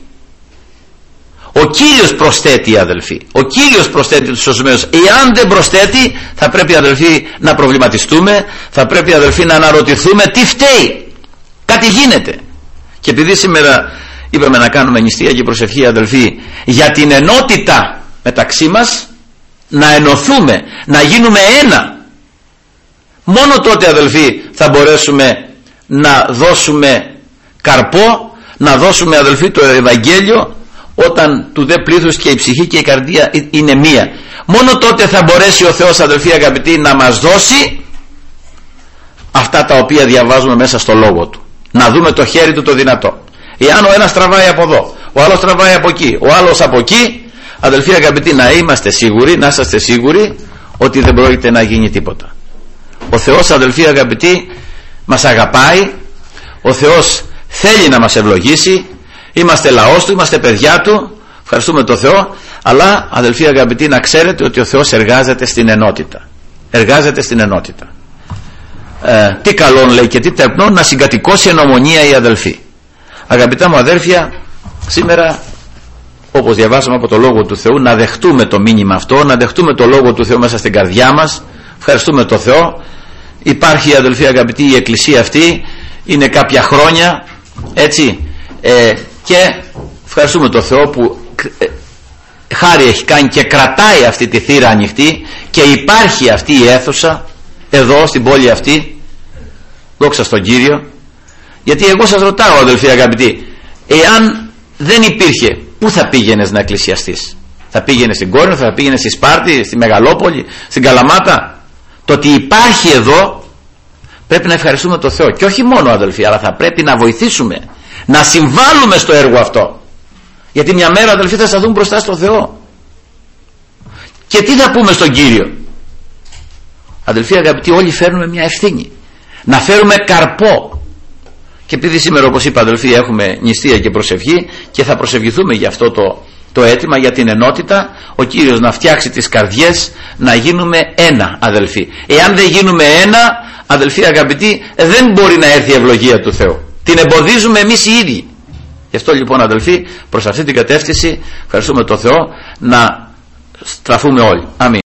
Ο Κύριος προσθέτει, αδελφοί. Ο Κύριος προσθέτει τους σωζωμένους. Εάν δεν προσθέτει, θα πρέπει, αδελφοί, να προβληματιστούμε, θα πρέπει, αδελφοί, να αναρωτηθούμε τι φταίει. Κάτι γίνεται. Και επειδή σήμερα είπαμε να κάνουμε νηστεία και προσευχή, αδελφοί, για την ενότητα μεταξύ μας, να ενωθούμε, να γίνουμε ένα. Μόνο τότε, αδελφοί, θα μπορέσουμε να δώσουμε καρπό, να δώσουμε, αδελφοί, το Ευαγγέλιο, όταν του δε πλήθους και η ψυχή και η καρδία είναι μία. Μόνο τότε θα μπορέσει ο Θεός, αδελφοί αγαπητοί, να μας δώσει αυτά τα οποία διαβάζουμε μέσα στο Λόγο Του. Να δούμε το χέρι Του το δυνατό. Εάν ο ένας τραβάει από εδώ, ο άλλος τραβάει από εκεί, ο άλλος από εκεί, αδελφοί αγαπητοί, να είμαστε σίγουροι, να είσαστε σίγουροι ότι δεν πρόκειται να γίνει τίποτα. Ο Θεός, αδελφοί αγαπητοί, μας αγαπάει. Ο Θεός θέλει να μας ευλογήσει. Είμαστε λαός Του, είμαστε παιδιά Του. Ευχαριστούμε τον Θεό. Αλλά, αδελφοί αγαπητοί, να ξέρετε ότι ο Θεός εργάζεται στην ενότητα. Εργάζεται στην ενότητα. Ε, τι καλόν, λέει, και τι τερπνόν, να συγκατοικώσει εν ομονία οι αδελφοί. Αγαπητά μου αδέρφια, σήμερα, όπως διαβάσαμε από το Λόγο του Θεού, να δεχτούμε το μήνυμα αυτό, να δεχτούμε το Λόγο του Θεού μέσα στην καρδιά μας. Ευχαριστούμε τον Θεό. Υπάρχει, αδελφοί αγαπητοί, η Εκκλησία αυτή, είναι κάποια χρόνια, έτσι, ε, και ευχαριστούμε τον Θεό που ε, χάρη έχει κάνει και κρατάει αυτή τη θύρα ανοιχτή και υπάρχει αυτή η αίθουσα εδώ στην πόλη αυτή. Δόξα στον Κύριο. Γιατί εγώ σας ρωτάω, αδελφοί αγαπητοί, εάν δεν υπήρχε, πού θα πήγαινες να εκκλησιαστείς? Θα πήγαινες στην Κόρινθο, θα πήγαινες στη Σπάρτη, στη Μεγαλόπολη, στην Καλαμάτα? Το ότι υπάρχει εδώ, πρέπει να ευχαριστούμε τον Θεό. Και όχι μόνο, αδελφοί, αλλά θα πρέπει να βοηθήσουμε, να συμβάλλουμε στο έργο αυτό. Γιατί μια μέρα, αδελφοί, θα σταθούν μπροστά στο Θεό. Και τι θα πούμε στον Κύριο? Αδελφοί αγαπητοί, όλοι φέρνουμε μια ευθύνη. Να φέρουμε καρπό. Και επειδή σήμερα, όπως είπα, αδελφοί, έχουμε νηστεία και προσευχή και θα προσευχηθούμε για αυτό το, το αίτημα, για την ενότητα, ο Κύριος να φτιάξει τις καρδιές, να γίνουμε ένα, αδελφοί. Εάν δεν γίνουμε ένα, αδελφοί αγαπητοί, δεν μπορεί να έρθει η ευλογία του Θεού. Την εμποδίζουμε εμείς οι ίδιοι. Γι' αυτό λοιπόν, αδελφοί, προς αυτή την κατεύθυνση ευχαριστούμε τον Θεό να στραφούμε όλοι. Αμήν.